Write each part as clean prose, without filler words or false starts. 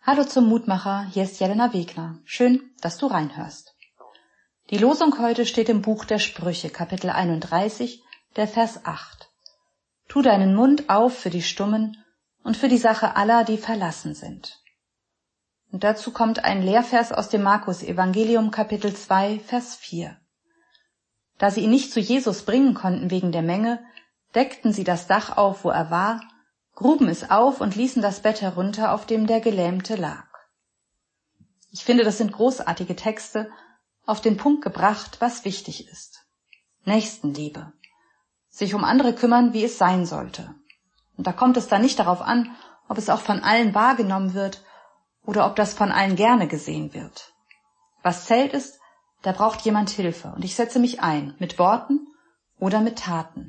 Hallo zum Mutmacher, hier ist Jelena Wegner. Schön, dass du reinhörst. Die Losung heute steht im Buch der Sprüche, Kapitel 31, der Vers 8. Tu deinen Mund auf für die Stummen und für die Sache aller, die verlassen sind. Und dazu kommt ein Lehrvers aus dem Markus-Evangelium, Kapitel 2, Vers 4. Da sie ihn nicht zu Jesus bringen konnten wegen der Menge, deckten sie das Dach auf, wo er war, gruben es auf und ließen das Bett herunter, auf dem der Gelähmte lag. Ich finde, das sind großartige Texte, auf den Punkt gebracht, was wichtig ist. Nächstenliebe. Sich um andere kümmern, wie es sein sollte. Und da kommt es dann nicht darauf an, ob es auch von allen wahrgenommen wird oder ob das von allen gerne gesehen wird. Was zählt ist, da braucht jemand Hilfe und ich setze mich ein, mit Worten oder mit Taten.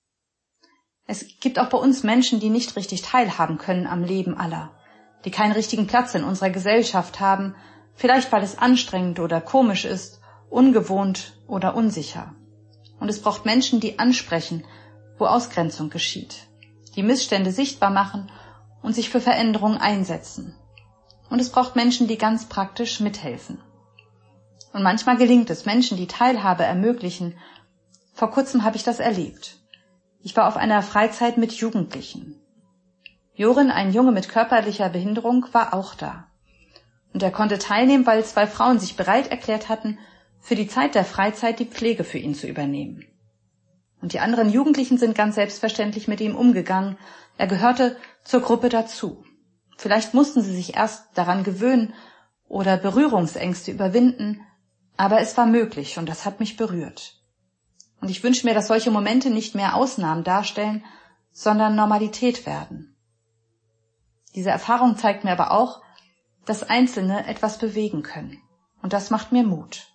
Es gibt auch bei uns Menschen, die nicht richtig teilhaben können am Leben aller, die keinen richtigen Platz in unserer Gesellschaft haben, vielleicht weil es anstrengend oder komisch ist, ungewohnt oder unsicher. Und es braucht Menschen, die ansprechen, wo Ausgrenzung geschieht, die Missstände sichtbar machen und sich für Veränderung einsetzen. Und es braucht Menschen, die ganz praktisch mithelfen. Und manchmal gelingt es, Menschen, die Teilhabe ermöglichen. Vor kurzem habe ich das erlebt. Ich war auf einer Freizeit mit Jugendlichen. Jorin, ein Junge mit körperlicher Behinderung, war auch da. Und er konnte teilnehmen, weil 2 Frauen sich bereit erklärt hatten, für die Zeit der Freizeit die Pflege für ihn zu übernehmen. Und die anderen Jugendlichen sind ganz selbstverständlich mit ihm umgegangen. Er gehörte zur Gruppe dazu. Vielleicht mussten sie sich erst daran gewöhnen oder Berührungsängste überwinden, aber es war möglich und das hat mich berührt. Und ich wünsche mir, dass solche Momente nicht mehr Ausnahmen darstellen, sondern Normalität werden. Diese Erfahrung zeigt mir aber auch, dass Einzelne etwas bewegen können. Und das macht mir Mut.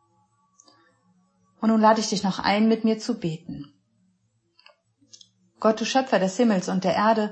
Und nun lade ich dich noch ein, mit mir zu beten. Gott, du Schöpfer des Himmels und der Erde,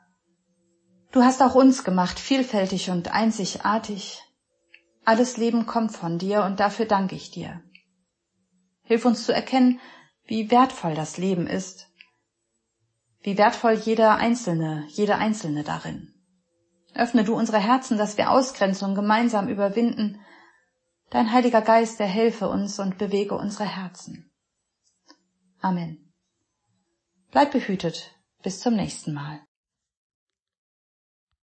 du hast auch uns gemacht, vielfältig und einzigartig. Alles Leben kommt von dir und dafür danke ich dir. Hilf uns zu erkennen, wie wertvoll das Leben ist, wie wertvoll jede Einzelne darin. Öffne du unsere Herzen, dass wir Ausgrenzung gemeinsam überwinden. Dein Heiliger Geist, der helfe uns und bewege unsere Herzen. Amen. Bleib behütet. Bis zum nächsten Mal.